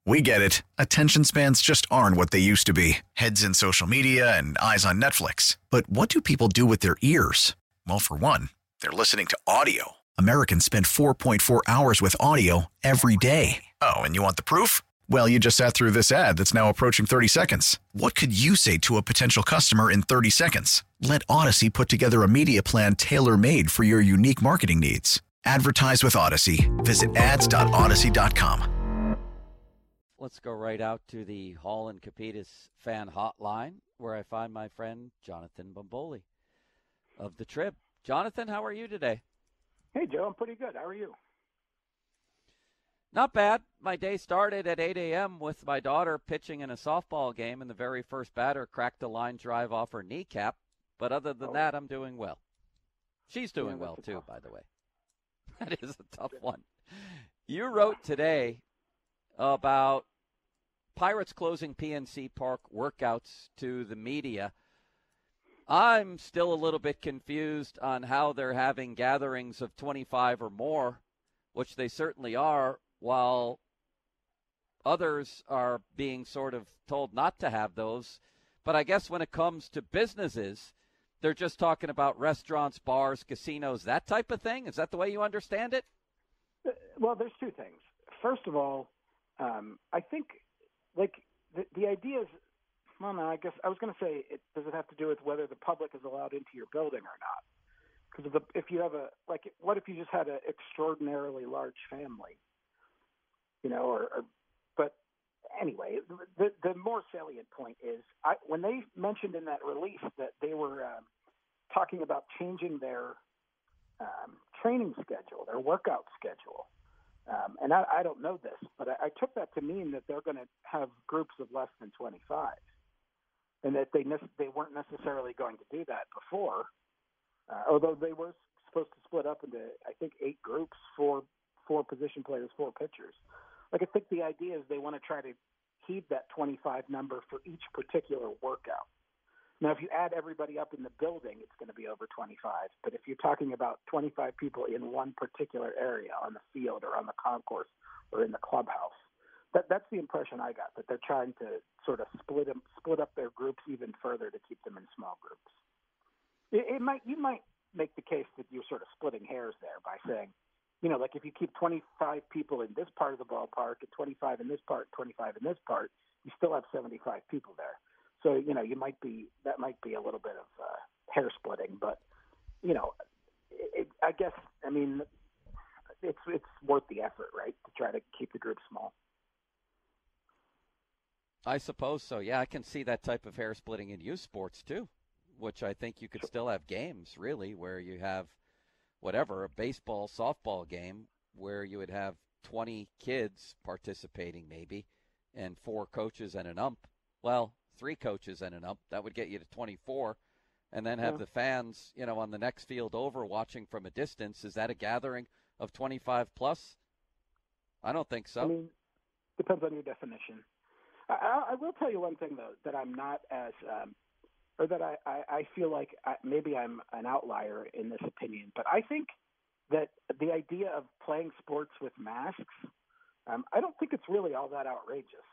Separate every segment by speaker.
Speaker 1: We get it. Attention spans just aren't what they used to be. Heads in social media and eyes on Netflix. But what do people do with their ears? Well, for one, they're listening to audio. Americans spend 4.4 hours with audio every day. Oh, and you want the proof? Well, you just sat through this ad that's now approaching 30 seconds. What could you say to a potential customer in 30 seconds? Let Odyssey put together a media plan tailor-made for your unique marketing needs. Advertise with Odyssey. Visit ads.odyssey.com.
Speaker 2: Let's go right out to the Hall and Capitas fan hotline, where I find my friend Jonathan Bomboli of the Trib. Jonathan, how are you today?
Speaker 3: Hey, Joe, I'm pretty good. How are you?
Speaker 2: Not bad. My day started at 8 a.m. with my daughter pitching in a softball game, and the very first batter cracked a line drive off her kneecap. But other than that, I'm doing well. She's doing well, too, by the way. That is a tough one. You wrote today about Pirates closing PNC Park workouts to the media. I'm still a little bit confused on how they're having gatherings of 25 or more, which they certainly are, while others are being sort of told not to have those. But I guess when it comes to businesses, they're just talking about restaurants, bars, casinos, that type of thing. Is that the way you understand it?
Speaker 3: Well, there's two things. First of all, I think, like, the idea is, well, no, I guess I was going to say, does it have to do with whether the public is allowed into your building or not? Because if you have what if you just had an extraordinarily large family, but anyway, the more salient point is, when they mentioned in that release that they were talking about changing their training schedule, their workout schedule, and I don't know this, but I took that to mean that they're going to have groups of less than 25, and that they weren't necessarily going to do that before, although they were supposed to split up into, I think, 8 groups, four position players, 4 pitchers. Like, I think the idea is they want to try to keep that 25 number for each particular workout. Now, if you add everybody up in the building, it's going to be over 25. But if you're talking about 25 people in one particular area, on the field or on the concourse or in the clubhouse, that's the impression I got, that they're trying to sort of split up their groups even further to keep them in small groups. You might make the case that you're sort of splitting hairs there by saying, like, if you keep 25 people in this part of the ballpark and 25 in this part, 25 in this part, you still have 75 people there. So, that might be a little bit of hair splitting, but, I guess, it's worth the effort, right, to try to keep the group small.
Speaker 2: I suppose so. Yeah, I can see that type of hair splitting in youth sports too, which I think you could still have games, really, where you have a baseball, softball game where you would have 20 kids participating maybe and 4 coaches and an ump. Well, 3 coaches and an ump. That would get you to 24. And then have the fans, on the next field over watching from a distance. Is that a gathering of 25 plus? I don't think so.
Speaker 3: Depends on your definition. I will tell you one thing, though, that I'm not as or that I feel like maybe I'm an outlier in this opinion. But I think that the idea of playing sports with masks, I don't think it's really all that outrageous.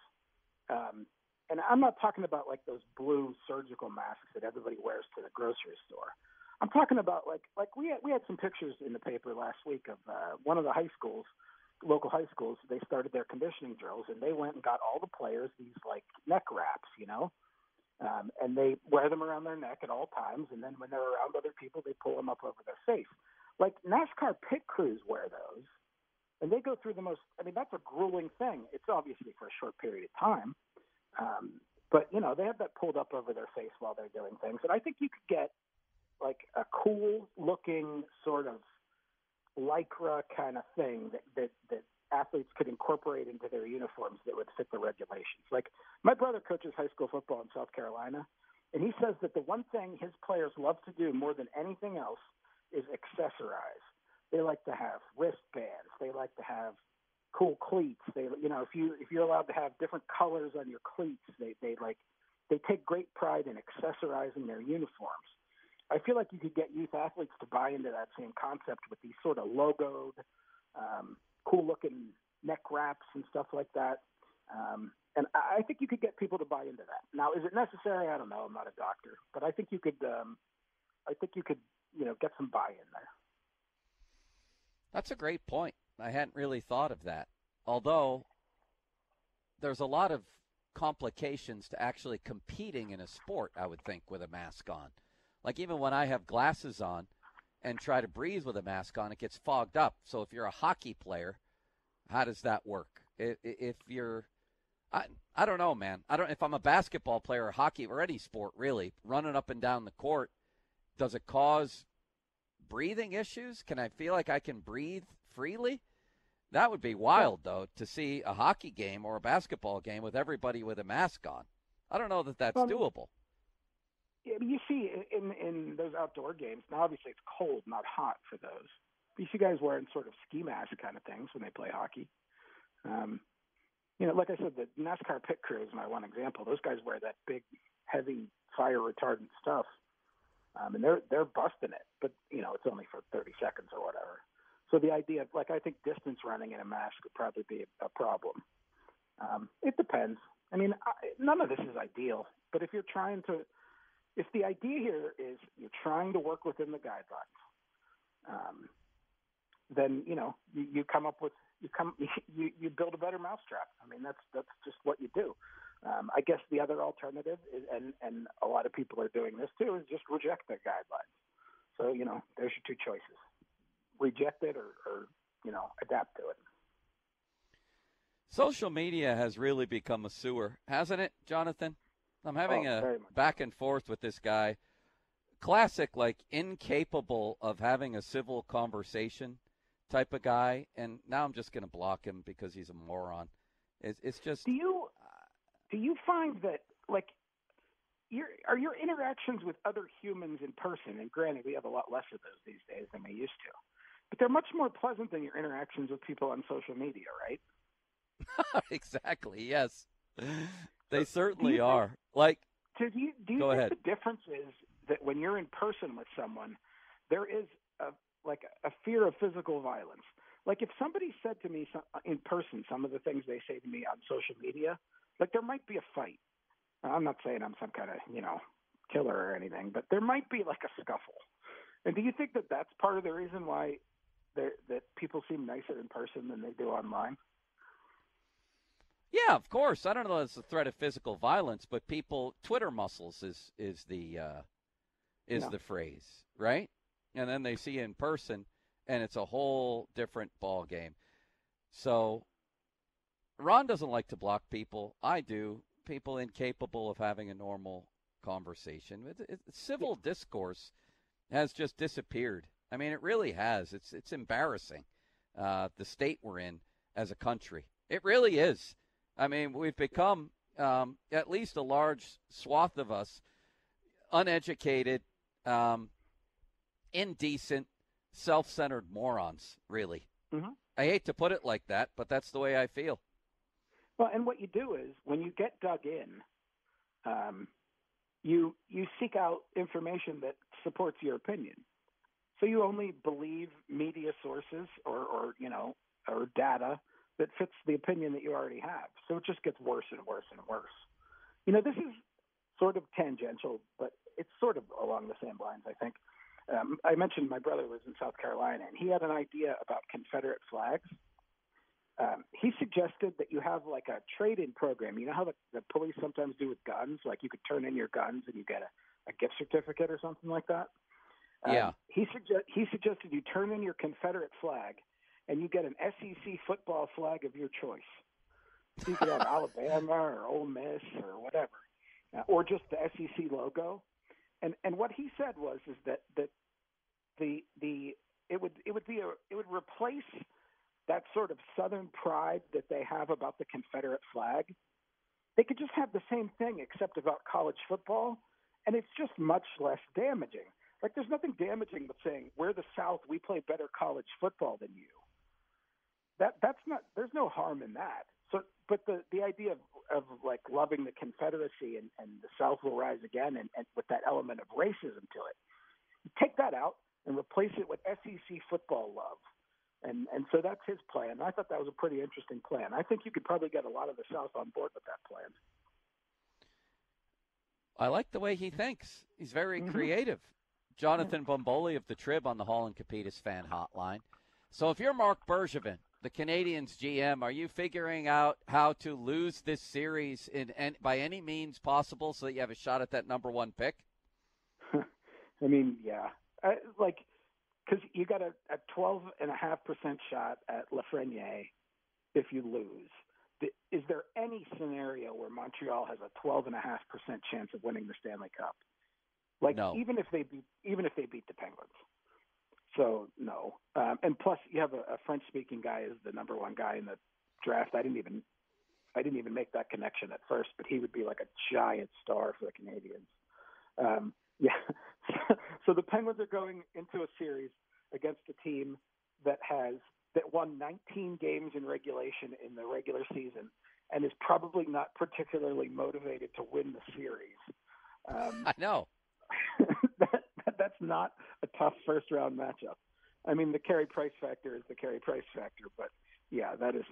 Speaker 3: And I'm not talking about like those blue surgical masks that everybody wears to the grocery store. I'm talking about like we had some pictures in the paper last week of one of the local high schools. They started their conditioning drills, and they went and got all the players these like neck wraps, and they wear them around their neck at all times. And then when they're around other people, they pull them up over their face. Like NASCAR pit crews wear those, and they go through the most. That's a grueling thing. It's obviously for a short period of time. But, they have that pulled up over their face while they're doing things. And I think you could get, like, a cool-looking sort of Lycra kind of thing that athletes could incorporate into their uniforms that would fit the regulations. Like, my brother coaches high school football in South Carolina, and he says that the one thing his players love to do more than anything else is accessorize. They like to have wristbands. They like to have cool cleats. They, if you're allowed to have different colors on your cleats, they take great pride in accessorizing their uniforms. I feel like you could get youth athletes to buy into that same concept with these sort of logoed, cool looking neck wraps and stuff like that. And I think you could get people to buy into that. Now, is it necessary? I don't know. I'm not a doctor, but I think you could. Get some buy-in there.
Speaker 2: That's a great point. I hadn't really thought of that. Although there's a lot of complications to actually competing in a sport, I would think, with a mask on. Like even when I have glasses on and try to breathe with a mask on, it gets fogged up. So if you're a hockey player, how does that work? If you're, I don't know, man. If I'm a basketball player or hockey or any sport really, running up and down the court, does it cause breathing issues? Can I feel like I can breathe freely? That would be wild, though, to see a hockey game or a basketball game with everybody with a mask on. I don't know that that's doable.
Speaker 3: You see in those outdoor games, now obviously it's cold, not hot for those. But you see guys wearing sort of ski mask kind of things when they play hockey. Like I said, the NASCAR pit crew is my one example. Those guys wear that big, heavy, fire retardant stuff, and they're busting it. But it's only for 30 seconds or whatever. So the idea, I think distance running in a mask would probably be a problem. It depends. I mean, none of this is ideal. But if the idea here is you're trying to work within the guidelines, then you come up with you build a better mousetrap. I mean, that's just what you do. I guess the other alternative is, and a lot of people are doing this too, is just reject the guidelines. So there's your two choices. Reject it or adapt to it.
Speaker 2: Social media has really become a sewer, hasn't it, Jonathan? I'm having a back and forth with this guy. Classic, incapable of having a civil conversation type of guy. And now I'm just going to block him because he's a moron. It's just.
Speaker 3: Do you find that, are your interactions with other humans in person, and granted we have a lot less of those these days than we used to, but they're much more pleasant than your interactions with people on social media, right?
Speaker 2: Exactly, yes. They certainly are.
Speaker 3: Do you think the difference is that when you're in person with someone, there is a fear of physical violence? Like if somebody said to me in person some of the things they say to me on social media, there might be a fight. I'm not saying I'm some kind of, killer or anything, but there might be a scuffle. And do you think that that's part of the reason why that people seem nicer in person than they do online?
Speaker 2: Yeah, of course. I don't know if it's a threat of physical violence, but Twitter muscles is the phrase, right? And then they see you in person, and it's a whole different ball game. So Ron doesn't like to block people. I do. People incapable of having a normal conversation. Civil discourse has just disappeared. I mean, it really has. It's embarrassing, the state we're in as a country. It really is. I mean, we've become, at least a large swath of us, uneducated, indecent, self-centered morons, really.
Speaker 3: Mm-hmm.
Speaker 2: I hate to put it like that, but that's the way I feel.
Speaker 3: Well, and what you do is when you get dug in, you seek out information that supports your opinion. So you only believe media sources or data that fits the opinion that you already have. So it just gets worse and worse and worse. This is sort of tangential, but it's sort of along the same lines, I think. I mentioned my brother was in South Carolina, and he had an idea about Confederate flags. He suggested that you have a trade-in program. You know how the police sometimes do with guns? You could turn in your guns and you get a gift certificate or something like that?
Speaker 2: Yeah.
Speaker 3: He suggested you turn in your Confederate flag and you get an SEC football flag of your choice. So you could have Alabama or Ole Miss or whatever, or just the SEC logo. And what he said was that it would replace that sort of Southern pride that they have about the Confederate flag. They could just have the same thing except about college football, and it's just much less damaging. There's nothing damaging but saying, we're the South, we play better college football than you. That's not. There's no harm in that. So, but the idea of loving the Confederacy and the South will rise again, and with that element of racism to it, you take that out and replace it with SEC football love. And so that's his plan. I thought that was a pretty interesting plan. I think you could probably get a lot of the South on board with that plan.
Speaker 2: I like the way he thinks. He's very creative. Jonathan Bomboli of the Trib on the Hall and Capitas fan hotline. So if you're Marc Bergevin, the Canadiens GM, are you figuring out how to lose this series by any means possible so that you have a shot at that number one pick?
Speaker 3: I mean, yeah. Because you got a 12.5% shot at Lafreniere if you lose. Is there any scenario where Montreal has a 12.5% chance of winning the Stanley Cup?
Speaker 2: No.
Speaker 3: Even if they beat the Penguins. So no. And plus, you have a French-speaking guy as the number one guy in the draft. I didn't even make that connection at first, but he would be like a giant star for the Canadiens. Yeah. So the Penguins are going into a series against a team that won 19 games in regulation in the regular season and is probably not particularly motivated to win the series.
Speaker 2: I know.
Speaker 3: That's not a tough first-round matchup. I mean, the Carey Price factor is the Carey Price factor, but yeah, that is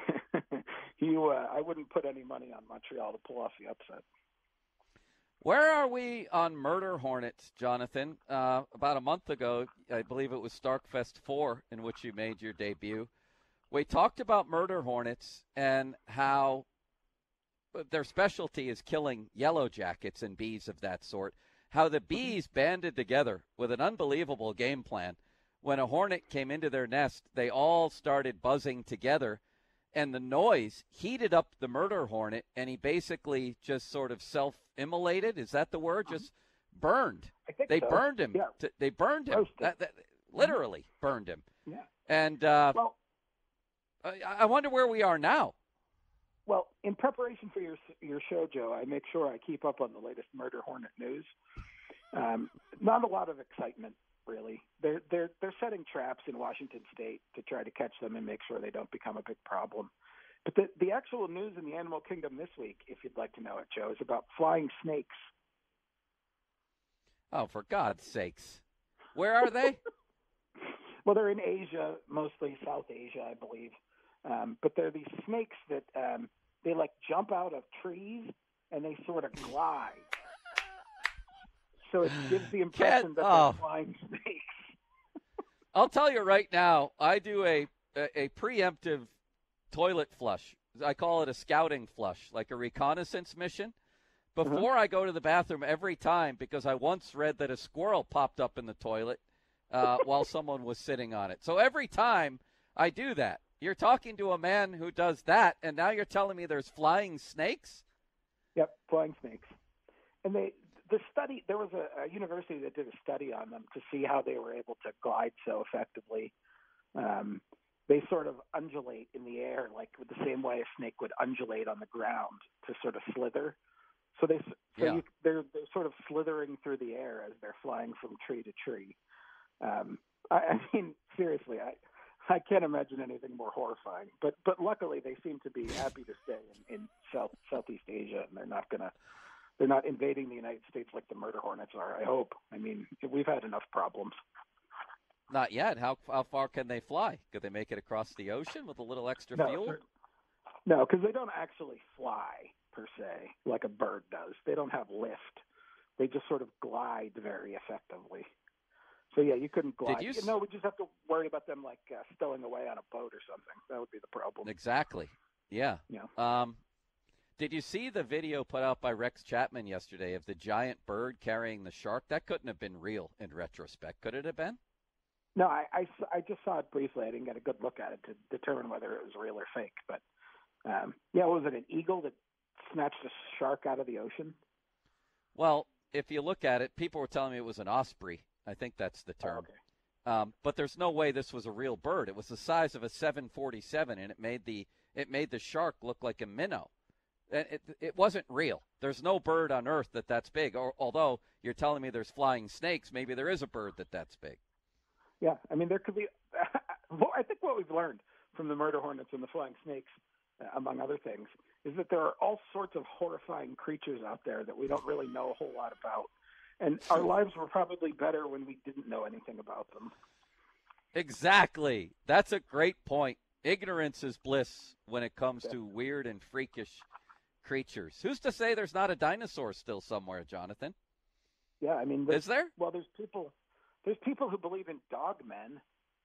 Speaker 3: I wouldn't put any money on Montreal to pull off the upset.
Speaker 2: Where are we on Murder Hornets, Jonathan? About a month ago, I believe it was Starkfest 4 in which you made your debut. We talked about Murder Hornets and how their specialty is killing yellow jackets and bees of that sort. How the bees banded together with an unbelievable game plan. When a hornet came into their nest, they all started buzzing together, and the noise heated up the murder hornet, and he basically just sort of self-immolated. Is that the word? Just burned.
Speaker 3: I think
Speaker 2: they
Speaker 3: so.
Speaker 2: burned him.
Speaker 3: Yeah.
Speaker 2: They burned him. That literally burned him.
Speaker 3: Yeah.
Speaker 2: And I wonder where we are now.
Speaker 3: Well, in preparation for your show, Joe, I make sure I keep up on the latest murder hornet news. Not a lot of excitement, really. They're setting traps in Washington State to try to catch them and make sure they don't become a big problem. But the actual news in the animal kingdom this week, if you'd like to know it, Joe, is about flying snakes.
Speaker 2: Oh, for God's sakes. Where are they?
Speaker 3: Well, they're in Asia, mostly South Asia, I believe. But they're these snakes that they like jump out of trees and they sort of glide. So it gives the impression that they're flying snakes.
Speaker 2: I'll tell you right now, I do a preemptive toilet flush. I call it a scouting flush, like a reconnaissance mission. Before I go to the bathroom every time, because I once read that a squirrel popped up in the toilet while someone was sitting on it. So every time I do that. You're talking to a man who does that, and now you're telling me there's flying snakes?
Speaker 3: Yep, flying snakes. And there was a university that did a study on them to see how they were able to glide so effectively. They sort of undulate in the air, like with the same way a snake would undulate on the ground to sort of slither. So they're sort of slithering through the air as they're flying from tree to tree. I mean, seriously, I can't imagine anything more horrifying. But luckily, they seem to be happy to stay in Southeast Asia, and they're not invading the United States like the murder hornets are. I hope. I mean, we've had enough problems.
Speaker 2: Not yet. How far can they fly? Could they make it across the ocean with a little extra fuel?
Speaker 3: No, because they don't actually fly per se like a bird does. They don't have lift. They just sort of glide very effectively. So, yeah, you couldn't glide. No, we just have to worry about them, like, stowing away on a boat or something. That would be the problem.
Speaker 2: Exactly. Yeah. Did you see the video put out by Rex Chapman yesterday of the giant bird carrying the shark? That couldn't have been real in retrospect. Could it have been?
Speaker 3: No, I just saw it briefly. I didn't get a good look at it to determine whether it was real or fake. But, was it an eagle that snatched a shark out of the ocean?
Speaker 2: Well, if you look at it, people were telling me it was an osprey. I think that's the term.
Speaker 3: Oh, okay.
Speaker 2: But there's no way this was a real bird. It was the size of a 747, and it made the shark look like a minnow. It wasn't real. There's no bird on Earth that's big. Although you're telling me there's flying snakes, maybe there is a bird that's big.
Speaker 3: Yeah, I mean, there could be. I think what we've learned from the murder hornets and the flying snakes, among other things, is that there are all sorts of horrifying creatures out there that we don't really know a whole lot about. And our lives were probably better when we didn't know anything about them.
Speaker 2: Exactly. That's a great point. Ignorance is bliss when it comes to weird and freakish creatures. Who's to say there's not a dinosaur still somewhere, Jonathan?
Speaker 3: Yeah, I mean,
Speaker 2: is there?
Speaker 3: Well, there's people who believe in dog men.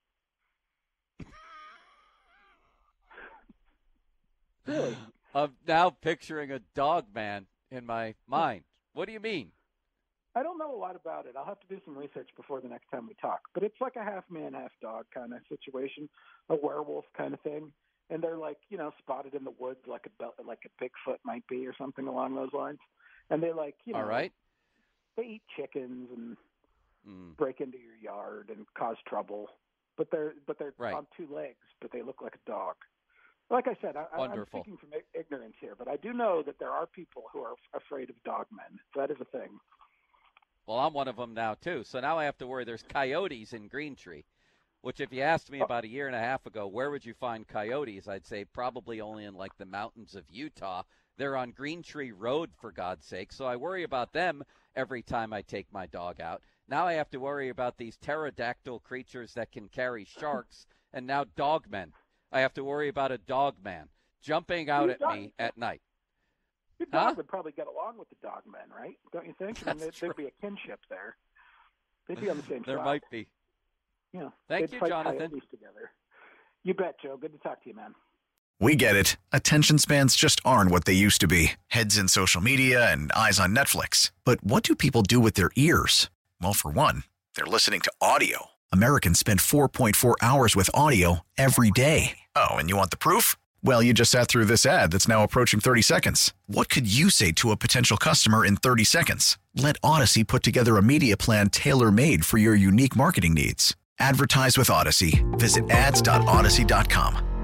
Speaker 3: Really?
Speaker 2: I'm now picturing a dog man in my mind. What do you mean?
Speaker 3: I don't know a lot about it. I'll have to do some research before the next time we talk. But it's like a half man, half dog kind of situation, a werewolf kind of thing. And they're like, spotted in the woods like a Bigfoot might be or something along those lines. And they
Speaker 2: all right.
Speaker 3: They eat chickens and break into your yard and cause trouble. But they're
Speaker 2: right.
Speaker 3: on two legs, but they look like a dog. Like I said, I'm speaking from ignorance here, but I do know that there are people who are afraid of dogmen. That is a thing.
Speaker 2: Well, I'm one of them now, too. So now I have to worry. There's coyotes in Green Tree, which if you asked me about a year and a half ago, where would you find coyotes? I'd say probably only in, like, the mountains of Utah. They're on Green Tree Road, for God's sake. So I worry about them every time I take my dog out. Now I have to worry about these pterodactyl creatures that can carry sharks, and now dogmen. I have to worry about a dog man jumping out at me at night.
Speaker 3: Your dog would probably get along with the dog men, right? Don't you think? There'd be a kinship there. They'd be on the same side.
Speaker 2: There might be.
Speaker 3: Yeah.
Speaker 2: Thank you, Jonathan.
Speaker 3: Together. You bet, Joe. Good to talk to you, man.
Speaker 1: We get it. Attention spans just aren't what they used to be. Heads in social media and eyes on Netflix. But what do people do with their ears? Well, for one, they're listening to audio. Americans spend 4.4 hours with audio every day. Oh, and you want the proof? Well, you just sat through this ad that's now approaching 30 seconds. What could you say to a potential customer in 30 seconds? Let Odyssey put together a media plan tailor-made for your unique marketing needs. Advertise with Odyssey. Visit ads.odyssey.com.